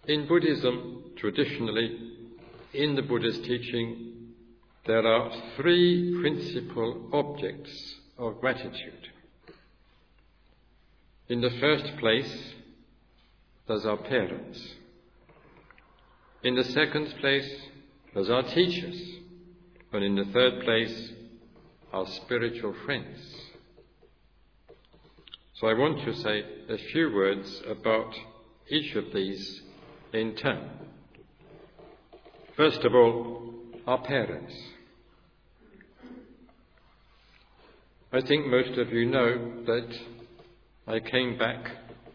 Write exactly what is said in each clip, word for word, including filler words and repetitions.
In Buddhism, traditionally, in the Buddha's teaching, there are three principal objects of gratitude. In the first place, there's our parents. In the second place, there's our teachers. And in the third place, our spiritual friends. So I want to say a few words about each of these in turn. First of all, our parents. I think most of you know that I came back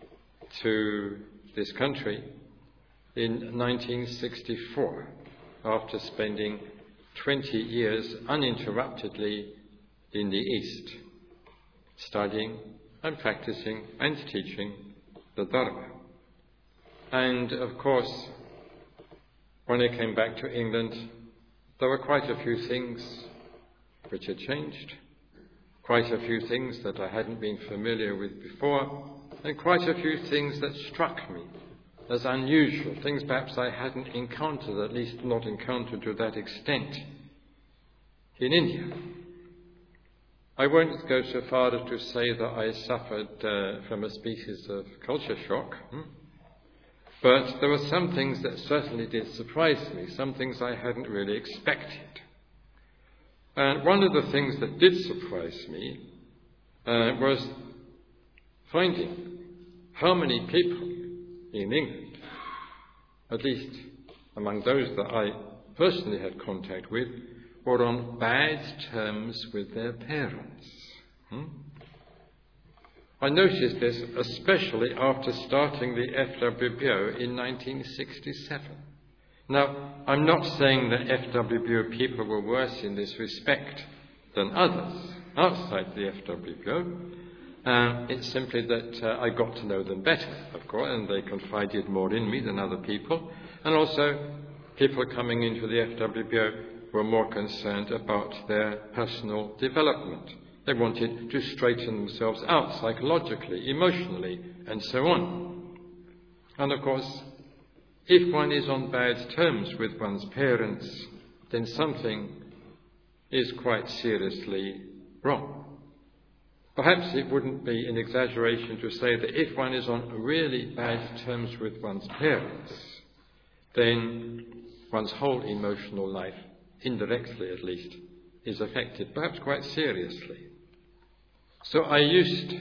to this country in nineteen sixty-four after spending twenty years uninterruptedly in the East, studying and practicing and teaching the Dharma. And of course, when I came back to England, there were quite a few things which had changed, quite a few things that I hadn't been familiar with before, and quite a few things that struck me as unusual, things perhaps I hadn't encountered, at least not encountered to that extent, in India. I won't go so far as to say that I suffered uh, from a species of culture shock, hmm? But there were some things that certainly did surprise me, some things I hadn't really expected. And one of the things that did surprise me uh, was finding how many people in England, at least among those that I personally had contact with, were on bad terms with their parents. Hmm? I noticed this especially after starting the F W B O in nineteen sixty-seven. Now, I'm not saying that F W B O people were worse in this respect than others outside the F W B O. Uh, it's simply that uh, I got to know them better, of course, and they confided more in me than other people. And also, people coming into the F W B O were more concerned about their personal development. They wanted to straighten themselves out psychologically, emotionally, and so on. And of course, if one is on bad terms with one's parents, then something is quite seriously wrong. Perhaps it wouldn't be an exaggeration to say that if one is on really bad terms with one's parents, then one's whole emotional life, indirectly at least, is affected, perhaps quite seriously. So I used,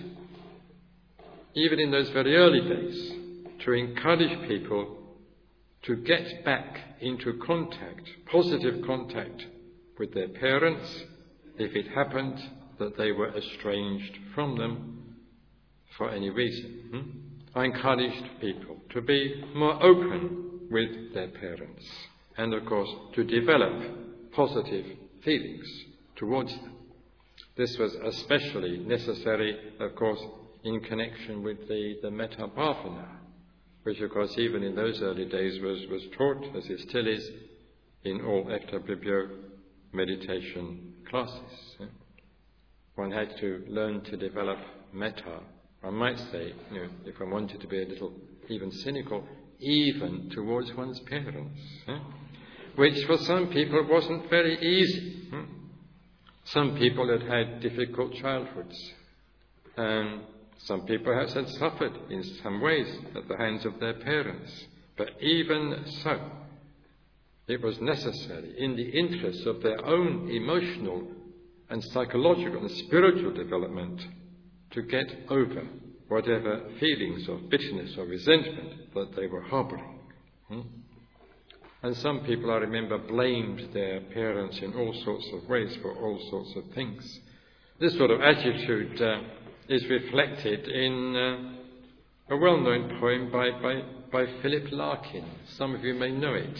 even in those very early days, to encourage people to get back into contact, positive contact with their parents, if it happened that they were estranged from them for any reason. Hmm? I encouraged people to be more open with their parents and, of course, to develop positive feelings towards them. This was especially necessary, of course, in connection with the, the Metta Bhavana, which, of course, even in those early days was, was taught, as it still is, in all F W B O meditation classes. Yeah. One had to learn to develop metta, I might say, you know, if one wanted to be a little even cynical, even towards one's parents, yeah? Which for some people wasn't very easy. Hmm? Some people had had difficult childhoods, and some people perhaps had suffered in some ways at the hands of their parents. But even so, it was necessary, in the interests of their own emotional and psychological and spiritual development, to get over whatever feelings of bitterness or resentment that they were harboring. Hmm? And some people, I remember, blamed their parents in all sorts of ways for all sorts of things. This sort of attitude uh, is reflected in uh, a well-known poem by, by, by Philip Larkin. Some of you may know it.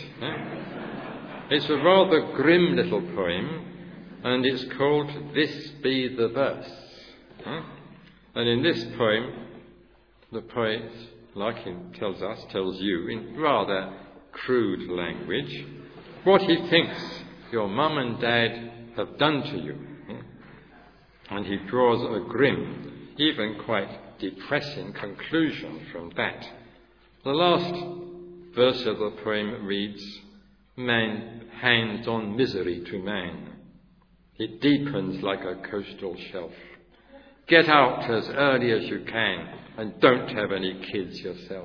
Eh? It's a rather grim little poem, and it's called This Be the Verse. Eh? And in this poem, the poet, Larkin tells us, tells you, in rather crude language, what he thinks your mum and dad have done to you. And he draws a grim, even quite depressing conclusion from that. The last verse of the poem reads, "Man hands on misery to man. It deepens like a coastal shelf. Get out as early as you can and don't have any kids yourself."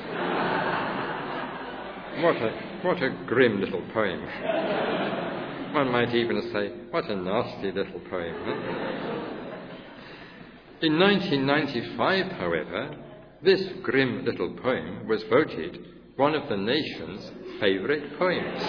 What a, what a grim little poem. One might even say, what a nasty little poem. Huh? In nineteen ninety-five, however, this grim little poem was voted one of the nation's favourite poems.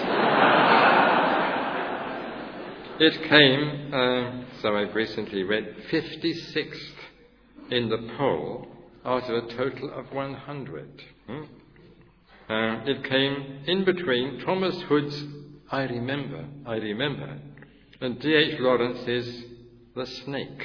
It came, uh, so I've recently read, fifty-sixth in the poll out of a total of one hundred. Hmm? Uh, it came in between Thomas Hood's I Remember, I Remember, and D H Lawrence's The Snake.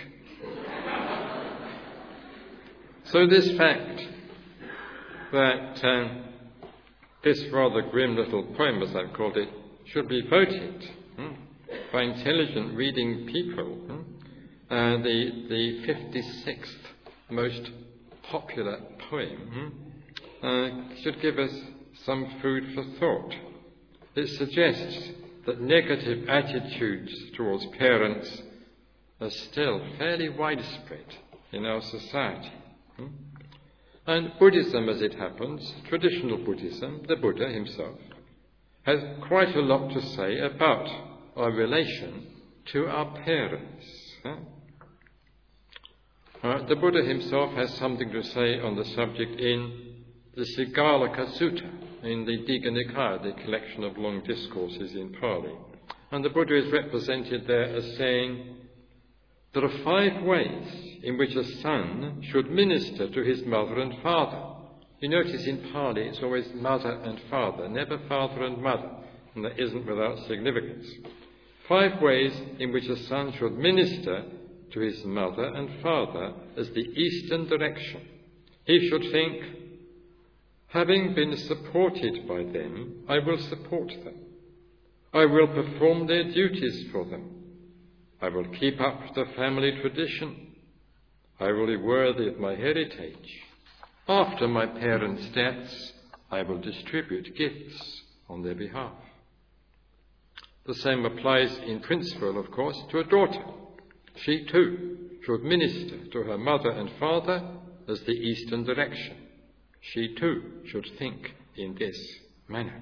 So this fact that uh, this rather grim little poem, as I've called it, should be voted hmm, by intelligent reading people, hmm, uh, the, the fifty-sixth most popular poem, hmm, uh, should give us some food for thought. It suggests that negative attitudes towards parents are still fairly widespread in our society. Hmm? And Buddhism, as it happens, traditional Buddhism, the Buddha himself, has quite a lot to say about our relation to our parents. Huh? Uh, the Buddha himself has something to say on the subject in the Sigalaka Sutta, in the Digha Nikaya, the collection of long discourses in Pali. And the Buddha is represented there as saying, there are five ways in which a son should minister to his mother and father. You notice in Pali it's always mother and father, never father and mother, and that isn't without significance. Five ways in which a son should minister to his mother and father as the eastern direction. He should think, having been supported by them, I will support them. I will perform their duties for them. I will keep up the family tradition. I will be worthy of my heritage. After my parents' deaths, I will distribute gifts on their behalf. The same applies in principle, of course, to a daughter. She too should minister to her mother and father as the eastern direction. She too should think in this manner.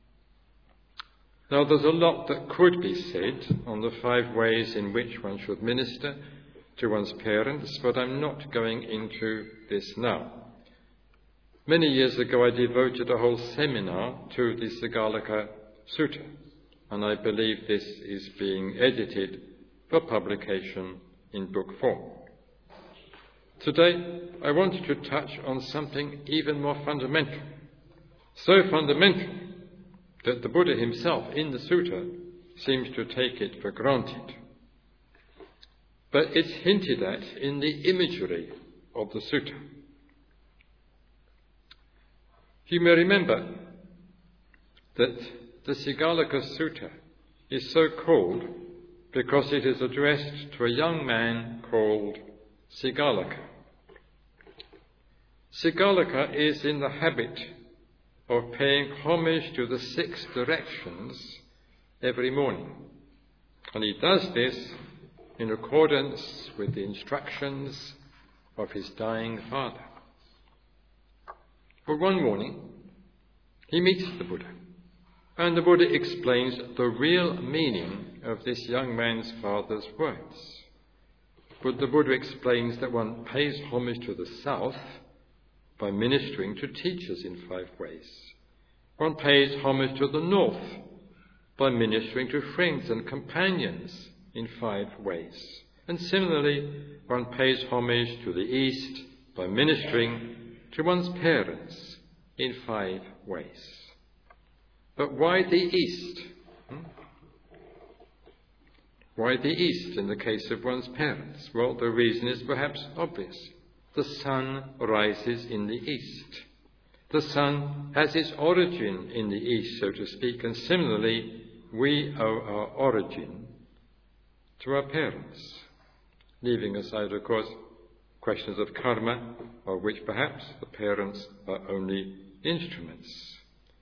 Now, there's a lot that could be said on the five ways in which one should minister to one's parents, but I'm not going into this now. Many years ago, I devoted a whole seminar to the Sigalaka Sutta, and I believe this is being edited for publication in book form. Today, I wanted to touch on something even more fundamental, so fundamental that the Buddha himself in the sutta seems to take it for granted. But it's hinted at in the imagery of the sutta. You may remember that the Sigalaka Sutta is so called because it is addressed to a young man called Sigalaka. Sigalaka is in the habit of paying homage to the six directions every morning. And he does this in accordance with the instructions of his dying father. But one morning, he meets the Buddha, and the Buddha explains the real meaning of this young man's father's words. But the Buddha explains that one pays homage to the south by ministering to teachers in five ways. One pays homage to the north by ministering to friends and companions in five ways. And similarly, one pays homage to the east by ministering to one's parents in five ways. But why the east? Hmm? Why the east in the case of one's parents? Well, the reason is perhaps obvious. The sun rises in the east. The sun has its origin in the east, so to speak, and similarly, we owe our origin to our parents, leaving aside, of course, questions of karma, of which perhaps the parents are only instruments.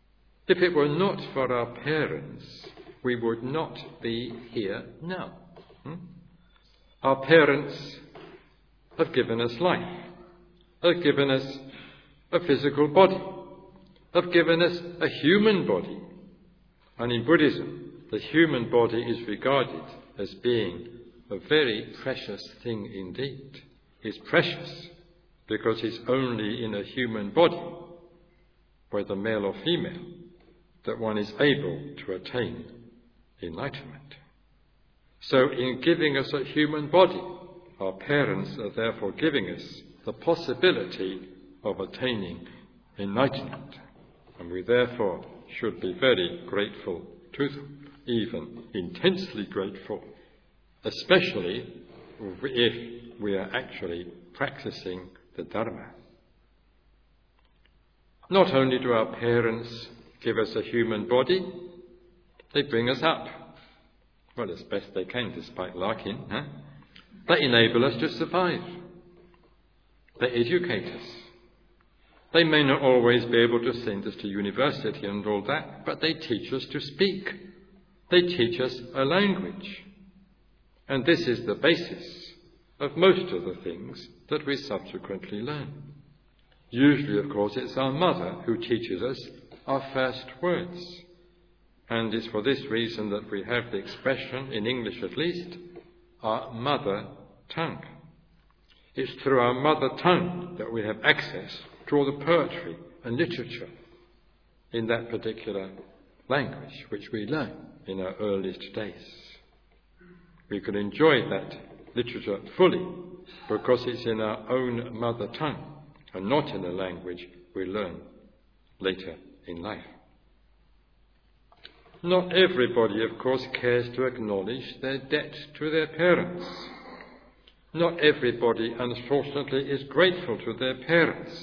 If it were not for our parents, we would not be here now. Hmm? Our parents have given us life, have given us a physical body, have given us a human body. And in Buddhism, the human body is regarded as being a very precious thing indeed. It's precious because it's only in a human body, whether male or female, that one is able to attain enlightenment. So in giving us a human body, our parents are therefore giving us the possibility of attaining enlightenment. And we therefore should be very grateful to them, even intensely grateful, especially if we are actually practicing the Dharma. Not only do our parents give us a human body, they bring us up, well, as best they can, despite larking. Huh? They enable us to survive. They educate us. They may not always be able to send us to university and all that, but they teach us to speak. They teach us a language. And this is the basis of most of the things that we subsequently learn. Usually, of course, it's our mother who teaches us our first words. And it's for this reason that we have the expression, in English at least, our mother tongue. It's through our mother tongue that we have access to all the poetry and literature in that particular language which we learn in our earliest days. We can enjoy that literature fully because it's in our own mother tongue and not in a language we learn later in life. Not everybody, of course, cares to acknowledge their debt to their parents. Not everybody, unfortunately, is grateful to their parents.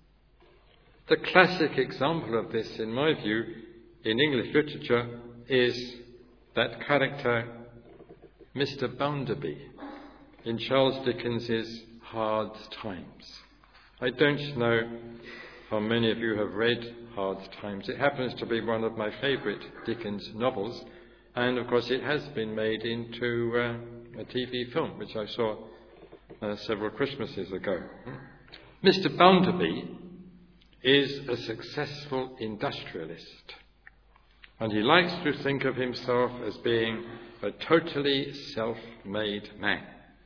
The classic example of this, in my view, in English literature is that character, Mister Bounderby, in Charles Dickens's Hard Times. I don't know how many of you have read Hard Times. It happens to be one of my favourite Dickens novels, and of course it has been made into uh, a T V film, which I saw uh, several Christmases ago. Mister Bounderby is a successful industrialist, and he likes to think of himself as being a totally self-made man.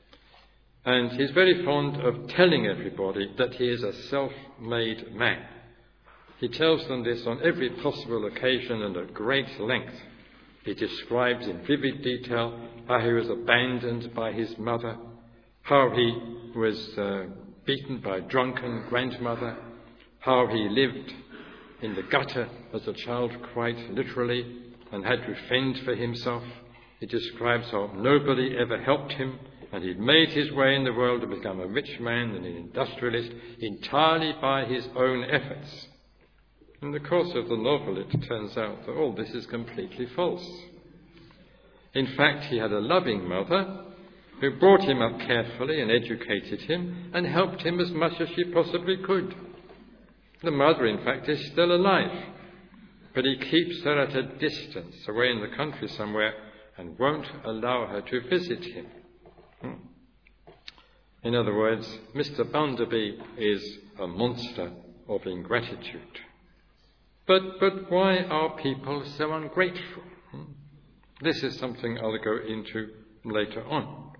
And he's very fond of telling everybody that he is a self-made man. He tells them this on every possible occasion and at great length. He describes in vivid detail how he was abandoned by his mother, how he was uh, beaten by a drunken grandmother, how he lived in the gutter as a child quite literally and had to fend for himself. He describes how nobody ever helped him, and he'd made his way in the world to become a rich man and an industrialist entirely by his own efforts. In the course of the novel, it turns out that all this is completely false. In fact, he had a loving mother who brought him up carefully and educated him and helped him as much as she possibly could. The mother, in fact, is still alive, but he keeps her at a distance, away in the country somewhere, and won't allow her to visit him. Hmm. In other words, Mister Bounderby is a monster of ingratitude. But, but why are people so ungrateful? Hmm. This is something I'll go into later on.